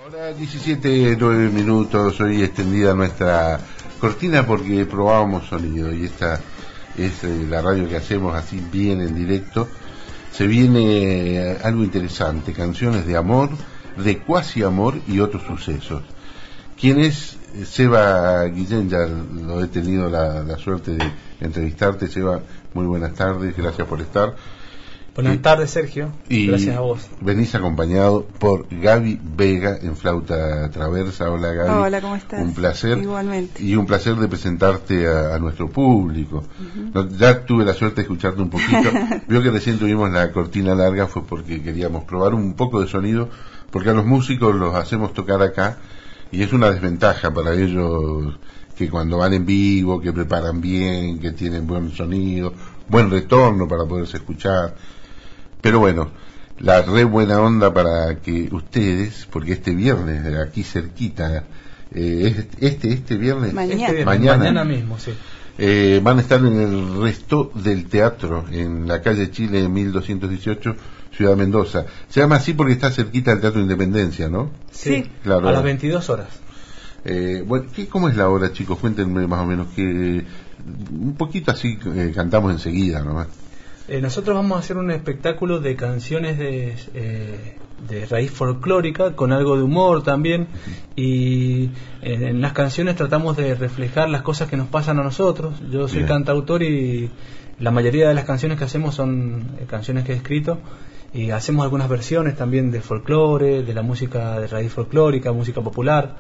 Ahora 17:09, hoy extendida nuestra cortina porque probábamos sonido y esta es la radio que hacemos así bien en directo. Se viene algo interesante, canciones de amor, de cuasi amor y otros sucesos. ¿Quién es Seba Guillén? Ya lo he tenido la suerte de entrevistarte. Seba, muy buenas tardes, gracias por estar. Buenas tardes, Sergio. Gracias a vos. Venís acompañado por Gaby Vega en flauta traversa. Hola, Gaby. Hola, ¿cómo estás? Un placer. Igualmente. Y un placer de presentarte a nuestro público. Ya tuve la suerte de escucharte un poquito. Vio que recién tuvimos la cortina larga, fue porque queríamos probar un poco de sonido, porque a los músicos los hacemos tocar acá y es una desventaja para ellos que cuando van en vivo, que preparan bien, que tienen buen sonido, buen retorno para poderse escuchar. Pero bueno, la re buena onda para que ustedes, porque este viernes, aquí cerquita, este viernes, mañana mismo, sí. Van a estar en el Resto del Teatro, en la calle Chile 1218, Ciudad Mendoza. Se llama así porque está cerquita del Teatro Independencia, ¿no? Sí, claro. A las 22 horas. Bueno, ¿cómo es la hora, chicos? Cuéntenme más o menos, que un poquito así cantamos enseguida nomás. Nosotros vamos a hacer un espectáculo de canciones de raíz folclórica, con algo de humor también, y en las canciones tratamos de reflejar las cosas que nos pasan a nosotros. Yo soy cantautor y la mayoría de las canciones que hacemos son canciones que he escrito, y hacemos algunas versiones también de folclore, de la música de raíz folclórica, música popular.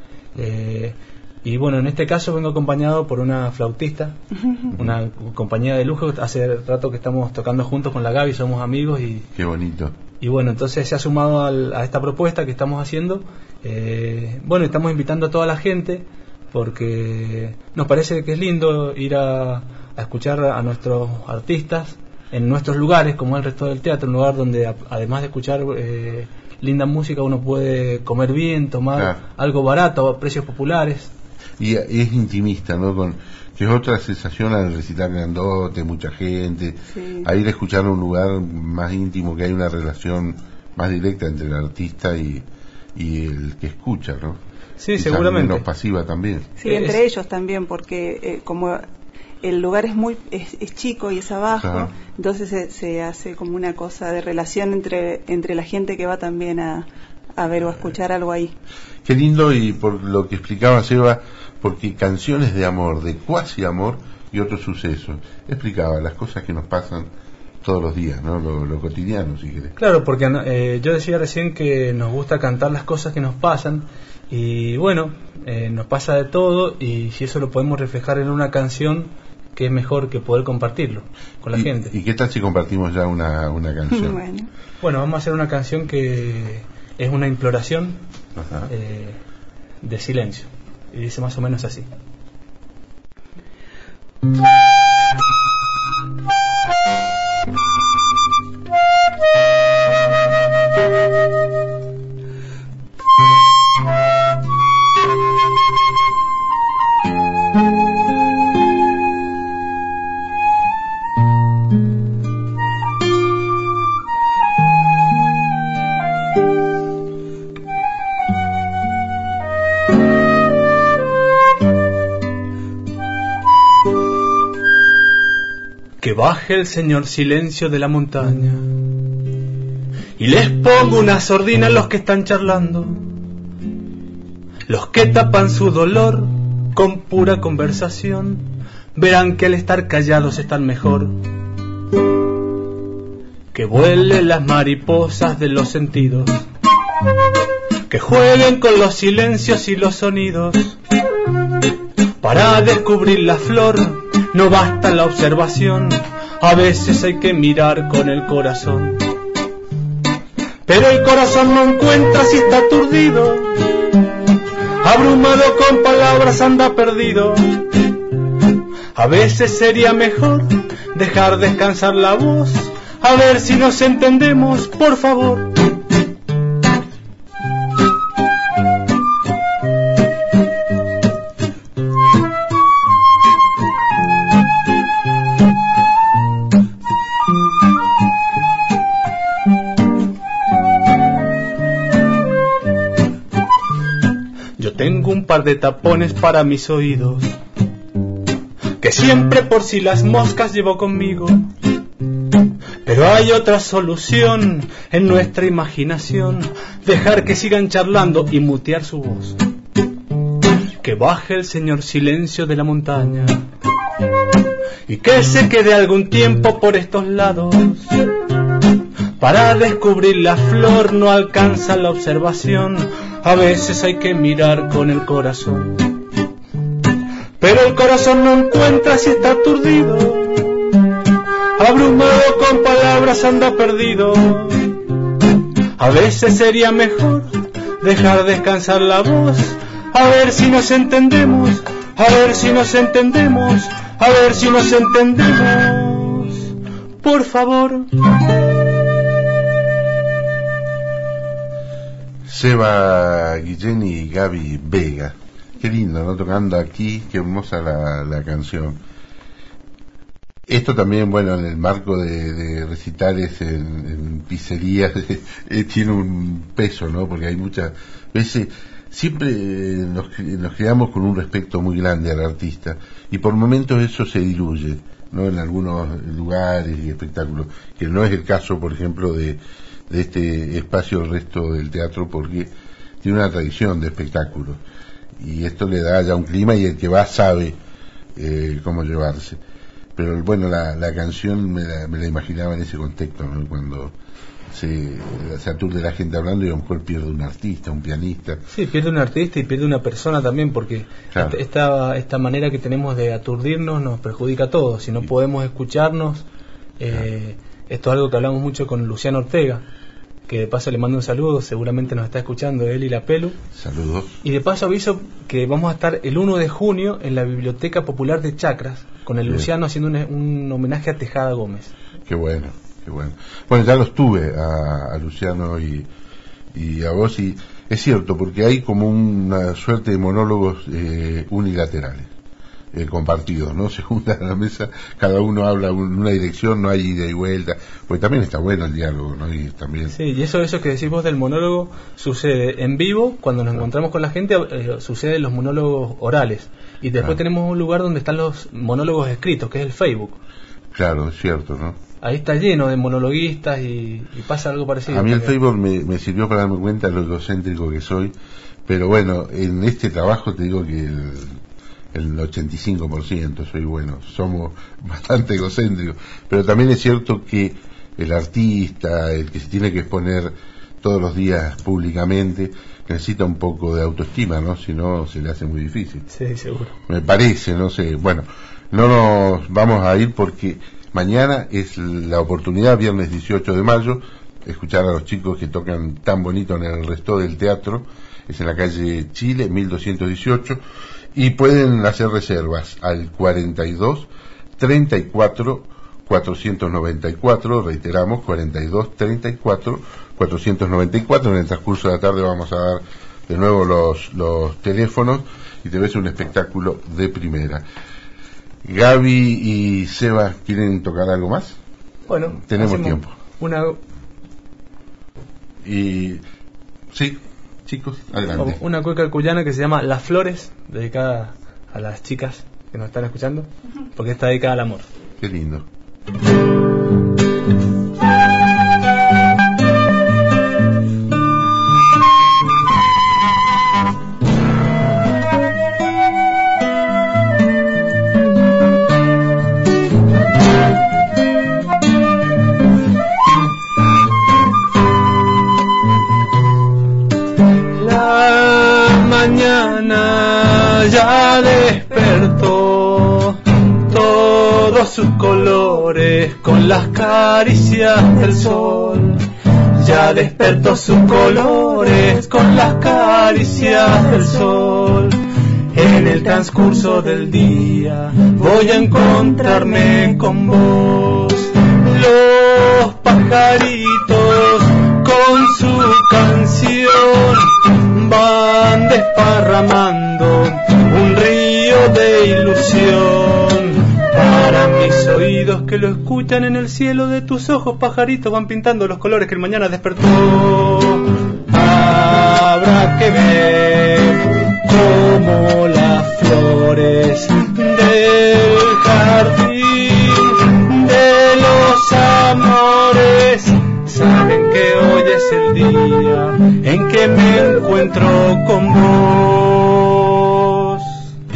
Y bueno, en este caso vengo acompañado por una flautista, una compañía de lujo. Hace rato que estamos tocando juntos con la Gaby, somos amigos y... Qué bonito. Y bueno, entonces se ha sumado a esta propuesta que estamos haciendo. Bueno, estamos invitando a toda la gente porque nos parece que es lindo ir a escuchar a nuestros artistas en nuestros lugares, como el resto del teatro, un lugar donde además de escuchar linda música uno puede comer bien, tomar algo barato a precios populares. Y es intimista, ¿no? Que es otra sensación al recitar grandote, mucha gente, a ir a escuchar a un lugar más íntimo, que hay una relación más directa entre el artista y el que escucha, ¿no? Sí, quizás seguramente. Menos pasiva también. Sí, entre ellos también, porque como el lugar es chico y es abajo, entonces se hace como una cosa de relación entre la gente que va también a ver o a escuchar algo ahí. Qué lindo, y por lo que explicaba Seba, porque canciones de amor, de cuasi amor y otros sucesos. Explicaba las cosas que nos pasan todos los días, ¿no? Lo cotidiano, si querés. Claro, porque yo decía recién que nos gusta cantar las cosas que nos pasan, y bueno, nos pasa de todo, y si eso lo podemos reflejar en una canción, que es mejor que poder compartirlo con la gente. ¿Y qué tal si compartimos ya una canción? Bueno, vamos a hacer una canción que es una imploración de silencio, y dice más o menos así. Que baje el señor silencio de la montaña y les pongo una sordina a los que están charlando, los que tapan su dolor con pura conversación, verán que al estar callados están mejor. Que vuelen las mariposas de los sentidos, que jueguen con los silencios y los sonidos. Para descubrir la flor no basta la observación, a veces hay que mirar con el corazón. Pero el corazón no encuentra si está aturdido, abrumado con palabras anda perdido. A veces sería mejor dejar descansar la voz, a ver si nos entendemos, por favor. tengo un par de tapones para mis oídos, que siempre por si las moscas llevo conmigo. Pero hay otra solución en nuestra imaginación: dejar que sigan charlando y mutear su voz. Que baje el señor silencio de la montaña y que se quede algún tiempo por estos lados. Para descubrir la flor no alcanza la observación, a veces hay que mirar con el corazón. Pero el corazón no encuentra si está aturdido, abrumado con palabras anda perdido. A veces sería mejor dejar descansar la voz, a ver si nos entendemos, a ver si nos entendemos, a ver si nos entendemos. Por favor. Seba Guillén y Gaby Vega. Qué lindo, ¿no? Tocando aquí, qué hermosa la canción. Esto también, bueno, en el marco de recitales en pizzerías, tiene un peso, ¿no? Porque hay muchas veces, siempre nos quedamos con un respeto muy grande al artista, y por momentos eso se diluye, ¿no? En algunos lugares y espectáculos, que no es el caso, por ejemplo, de este espacio el resto del teatro, porque tiene una tradición de espectáculos y esto le da ya un clima, y el que va sabe cómo llevarse. Pero bueno, la canción me la imaginaba en ese contexto, ¿no? Cuando se aturde la gente hablando y a lo mejor pierde un artista, un pianista. Sí, pierde un artista y pierde una persona también, porque claro, esta manera que tenemos de aturdirnos nos perjudica a todos. Si no podemos escucharnos, esto es algo que hablamos mucho con Luciano Ortega, que de paso le mando un saludo, seguramente nos está escuchando él y la Pelu. Saludos. Y de paso aviso que vamos a estar el 1 de junio en la Biblioteca Popular de Chacras, con el Luciano haciendo un homenaje a Tejada Gómez. Qué bueno, qué bueno. Bueno, ya los tuve a Luciano y a vos, y es cierto, porque hay como una suerte de monólogos unilaterales. Compartidos, ¿no? Se juntan a la mesa, cada uno habla en una dirección, no hay ida y vuelta, porque también está bueno el diálogo, ¿no? Y también... Sí, y eso que decís vos del monólogo sucede en vivo, cuando nos encontramos con la gente, sucede en los monólogos orales, y después tenemos un lugar donde están los monólogos escritos, que es el Facebook. Claro, es cierto, ¿no? Ahí está lleno de monologuistas y pasa algo parecido. A mí el Facebook me sirvió para darme cuenta de lo egocéntrico que soy, pero bueno, en este trabajo te digo que el 85% soy bueno, somos bastante egocéntricos, pero también es cierto que el artista, el que se tiene que exponer todos los días públicamente, necesita un poco de autoestima, ¿no? Si no, se le hace muy difícil. Sí, seguro. Me parece, no sé. Bueno, no nos vamos a ir porque mañana es la oportunidad, viernes 18 de mayo, escuchar a los chicos que tocan tan bonito en el resto del teatro. Es en la calle Chile, 1218. Y pueden hacer reservas al 42 34 494, reiteramos, 42 34 494. En el transcurso de la tarde vamos a dar de nuevo los teléfonos y te ves un espectáculo de primera. Gaby y Seba, ¿quieren tocar algo más? Bueno, tenemos tiempo. Y sí, chicos, adelante. Una cueca cuyana que se llama Las Flores, dedicada a las chicas que nos están escuchando, porque está dedicada al amor. Qué lindo. Ya despertó todos sus colores con las caricias del sol. Ya despertó sus colores con las caricias del sol. En el transcurso del día voy a encontrarme con vos. Los pajaritos con su canción van desparramando un río de ilusión. Para mis oídos que lo escuchan, en el cielo de tus ojos, pajaritos van pintando los colores que el mañana despertó. Habrá que ver encuentro con vos.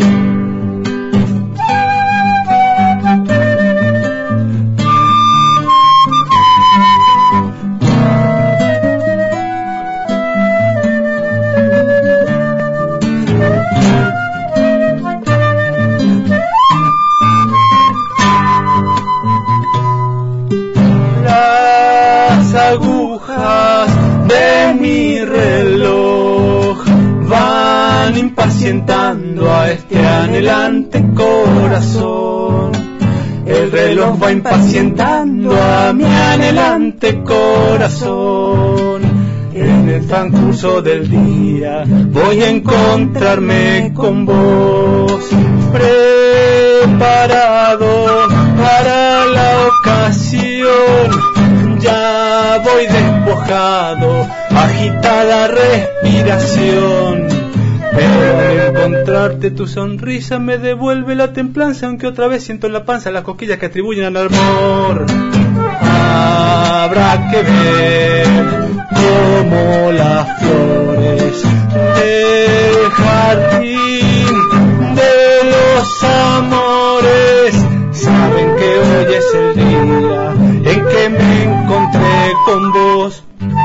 Las agujas de mi reloj van impacientando a este anhelante corazón. El reloj va impacientando a mi anhelante corazón. En el transcurso del día voy a encontrarme con vos, preparado para la ocasión. Ya voy despojado, agitada respiración, pero al encontrarte tu sonrisa me devuelve la templanza, aunque otra vez siento en la panza las cosquillas que atribuyen al amor. Habrá que ver cómo las flores del jardín de los amores saben que hoy es el día en que me encontré con vos.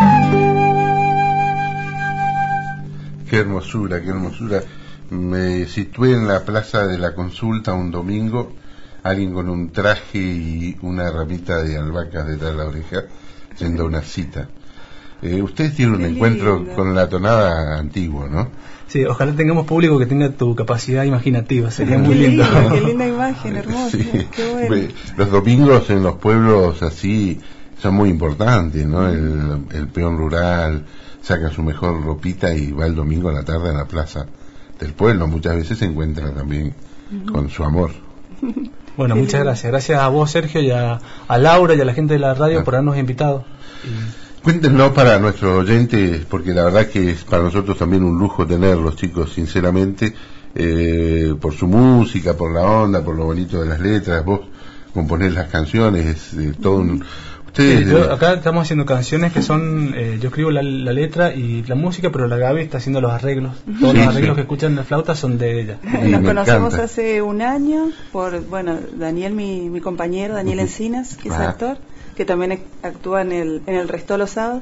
Qué hermosura, qué hermosura. Me situé en la Plaza de la Consulta un domingo, alguien con un traje y una ramita de albahacas detrás de la oreja, yendo a una cita. Ustedes tienen un encuentro con la tonada antigua, ¿no? Sí, ojalá tengamos público que tenga tu capacidad imaginativa, sería muy lindo. Qué linda imagen, hermosa, Sí. qué bueno. Los domingos en los pueblos así son muy importantes, ¿no? El peón rural saca su mejor ropita y va el domingo a la tarde a la plaza del pueblo. Muchas veces se encuentra también con su amor. Bueno, muchas gracias. Gracias a vos, Sergio, y a Laura y a la gente de la radio por habernos invitado. Cuéntenos para nuestros oyentes, porque la verdad que es para nosotros también un lujo tenerlos, chicos, sinceramente, por su música, por la onda, por lo bonito de las letras. Vos componés las canciones, es todo un... Ustedes, sí, acá estamos haciendo canciones que son, yo escribo la letra y la música, pero la Gaby está haciendo los arreglos. Todos los arreglos que escuchan en la flauta son de ella. Nos conocemos hace un año por, Daniel, mi compañero, Daniel Encinas, que es actor, que también actúa en el Resto los sábados.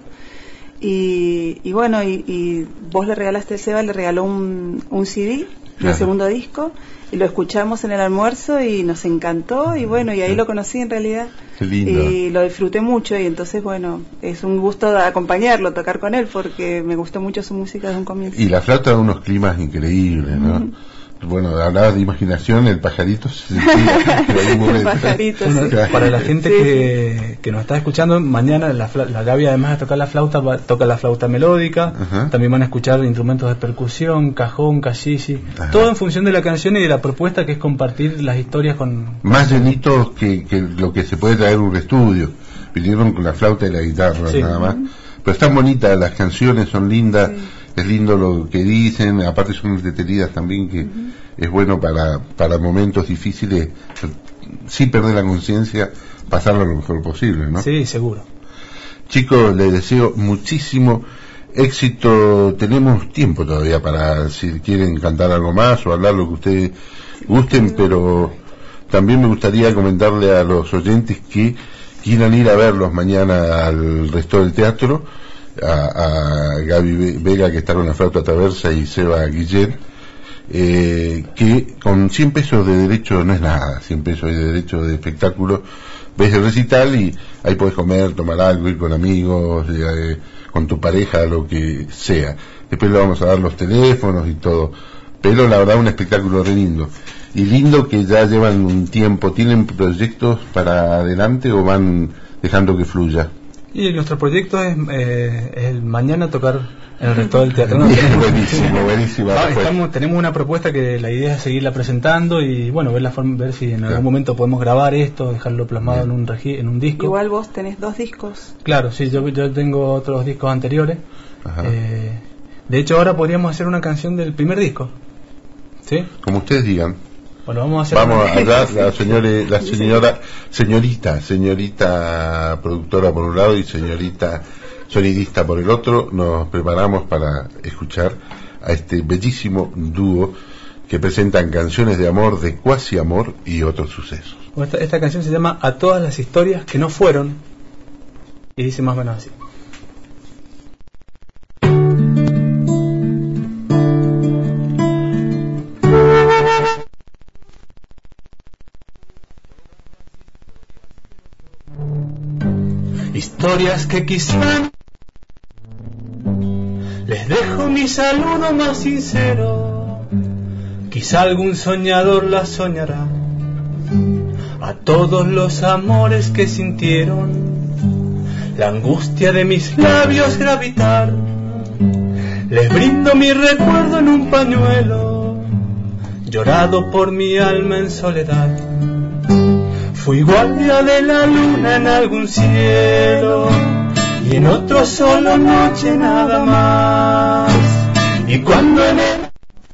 Y vos le regalaste, Seba le regaló un CD del segundo disco, y lo escuchamos en el almuerzo y nos encantó, y ahí lo conocí en realidad. Qué lindo. Y lo disfruté mucho, y entonces es un gusto acompañarlo, tocar con él, porque me gustó mucho su música desde un comienzo. Y la flauta da unos climas increíbles, ¿no? Bueno, hablabas de imaginación, el pajarito se sentía en algún momento. Pajarito, bueno, sí. Para la gente que nos está escuchando, mañana la Gaby, además de tocar la flauta, toca la flauta melódica. También van a escuchar instrumentos de percusión, cajón, cachichi, todo en función de la canción y de la propuesta, que es compartir las historias con... Más llenitos que lo que se puede traer un estudio. Vinieron con la flauta y la guitarra, nada más. Pero están bonitas, las canciones son lindas. Es lindo lo que dicen, aparte son entretenidas también, que es bueno para momentos difíciles, sin perder la conciencia, pasarlo lo mejor posible, ¿no? Sí, seguro. Chicos, les deseo muchísimo éxito. Tenemos tiempo todavía para, si quieren cantar algo más o hablar lo que ustedes gusten, pero también me gustaría comentarle a los oyentes que quieran ir a verlos mañana al Resto del Teatro, a Gaby Vega, que está con la flauta traversa, y Seba Guillet, que con 100 pesos de derecho no es nada, 100 pesos de derecho de espectáculo, ves el recital y ahí podés comer, tomar algo, ir con amigos, con tu pareja, lo que sea. Después le vamos a dar los teléfonos y todo, pero la verdad un espectáculo re lindo. Y lindo que ya llevan un tiempo. ¿Tienen proyectos para adelante o van dejando que fluya? Y nuestro proyecto es el mañana tocar en el Resto del Teatro. Buenísimo. Tenemos una propuesta que la idea es seguirla presentando y ver si en algún momento podemos grabar esto, dejarlo plasmado en un disco. Igual vos tenés 2 discos. Claro, sí, yo tengo otros discos anteriores. De hecho, ahora podríamos hacer una canción del primer disco. ¿Sí? Como ustedes digan. Bueno, vamos allá, señorita productora por un lado y señorita sonidista por el otro, nos preparamos para escuchar a este bellísimo dúo que presentan canciones de amor, de cuasi amor y otros sucesos. Esta canción se llama A todas las historias que no fueron, y dice más o menos así. Historias que quizá les dejo mi saludo más sincero, quizá algún soñador las soñará. A todos los amores que sintieron la angustia de mis labios gravitar, les brindo mi recuerdo en un pañuelo, llorado por mi alma en soledad. Fui guardia de la luna en algún cielo y en otro solo noche nada más. Y cuando en el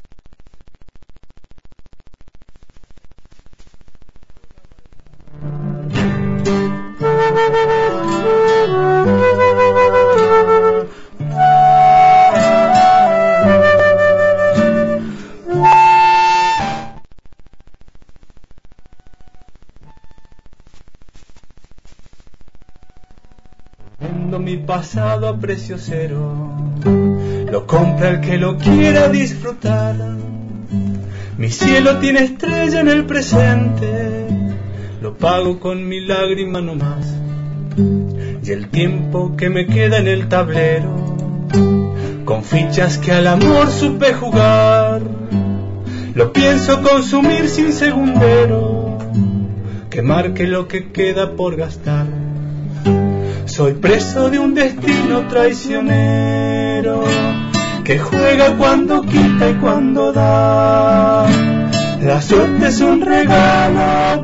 mi pasado a precio cero, lo compra el que lo quiera disfrutar. Mi cielo tiene estrella en el presente, lo pago con mi lágrima nomás. Y el tiempo que me queda en el tablero, con fichas que al amor supe jugar, lo pienso consumir sin segundero, que marque lo que queda por gastar. Soy preso de un destino traicionero, que juega cuando quita y cuando da. La suerte es un regalo,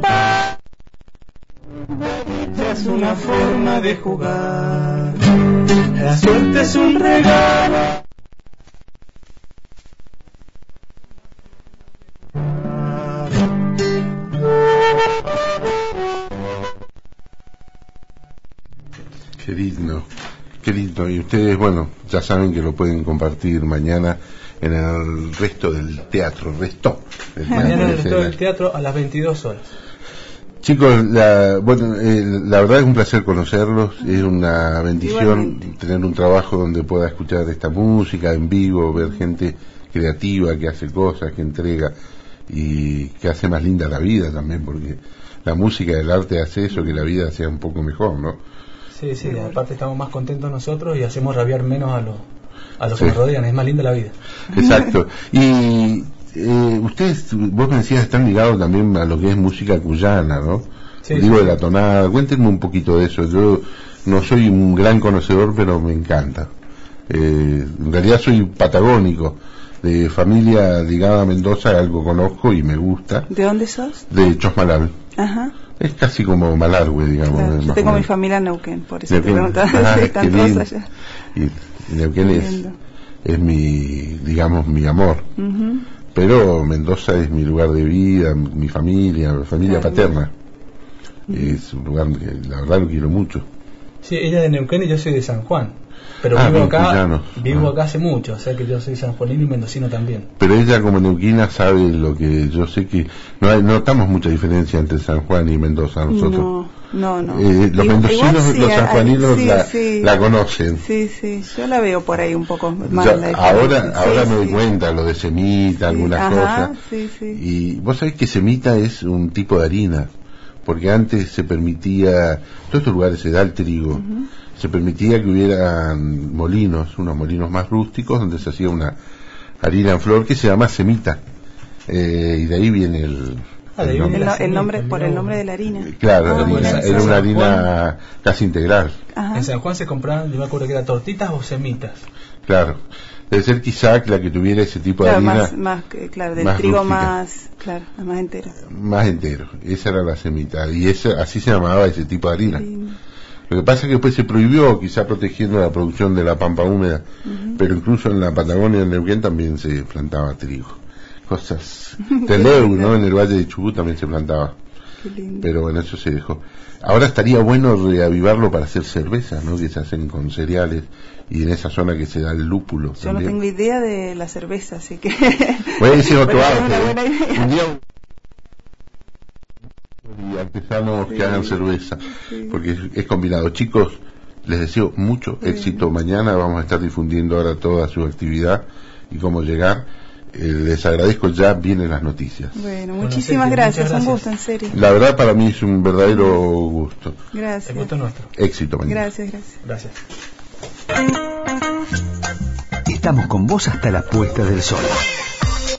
es una forma de jugar. La suerte es un regalo. Qué lindo. Y ustedes, bueno, ya saben que lo pueden compartir mañana en el resto del teatro, mañana en el resto del teatro a las 22 horas. Chicos, la verdad es un placer conocerlos, es una bendición tener un trabajo donde pueda escuchar esta música en vivo, ver gente creativa que hace cosas, que entrega y que hace más linda la vida también, porque la música y el arte hace eso, que la vida sea un poco mejor, ¿no? Sí, aparte estamos más contentos nosotros y hacemos rabiar menos a los que nos rodean, es más linda la vida. Exacto. Y ustedes, vos me decías, están ligados también a lo que es música cuyana, ¿no? Digo, de la tonada. Cuéntenme un poquito de eso. Yo no soy un gran conocedor, pero me encanta. En realidad soy patagónico, de familia ligada a Mendoza, algo conozco y me gusta. ¿De dónde sos? De Chosmalal. Ajá. Es casi como Malargüe, digamos. Claro, yo tengo mi familia en Neuquén, por eso te preguntaba si están todos allá. Y Neuquén es mi, digamos, mi amor. Uh-huh. Pero Mendoza es mi lugar de vida, mi familia paterna. Es un lugar que la verdad lo quiero mucho. Sí, ella es de Neuquén y yo soy de San Juan. Pero vivo acá hace mucho, o sea que yo soy sanjuanino y mendocino también. Pero ella como neuquina sabe lo que yo sé, que no notamos mucha diferencia entre San Juan y Mendoza nosotros. No. Los mendocinos, sí, los sanjuaninos la conocen. Sí, yo la veo por ahí un poco más. Ahora me doy cuenta, lo de semita, algunas cosas. Sí. Y vos sabés que semita es un tipo de harina, porque antes se permitía, todos estos lugares se da el trigo. Uh-huh. Se permitía que hubieran molinos, unos molinos más rústicos, donde se hacía una harina en flor que se llama semita. Y de ahí viene el nombre, por el nombre de la harina. Claro, era una harina casi integral. Ajá. En San Juan se compraban, yo me acuerdo que era tortitas o semitas. Claro. Debe ser quizá la que tuviera ese tipo de harina. Del trigo más entero. Más entero. Esa era la semita. Y así se llamaba ese tipo de harina. Sí. Lo que pasa es que después se prohibió, quizá protegiendo la producción de la pampa húmeda, pero incluso en la Patagonia, en Neuquén, también se plantaba trigo. Cosas. Teleu, ¿no? En el Valle de Chubut también se plantaba. Qué lindo. Pero bueno, eso se dejó. Ahora estaría bueno reavivarlo para hacer cervezas, ¿no? Que se hacen con cereales y en esa zona que se da el lúpulo. Yo también. no tengo idea de la cerveza, así que... Bueno, ese es otro arte. Una buena idea. Un día y artesanos que hagan cerveza, porque es combinado. Chicos, les deseo mucho éxito mañana. Vamos a estar difundiendo ahora toda su actividad y cómo llegar. Les agradezco, ya vienen las noticias. Bueno, muchísimas gracias, un gusto, en serio. La verdad para mí es un verdadero gusto. Gracias. El gusto nuestro. Éxito mañana. Gracias. Gracias. Estamos con vos hasta la puesta del sol.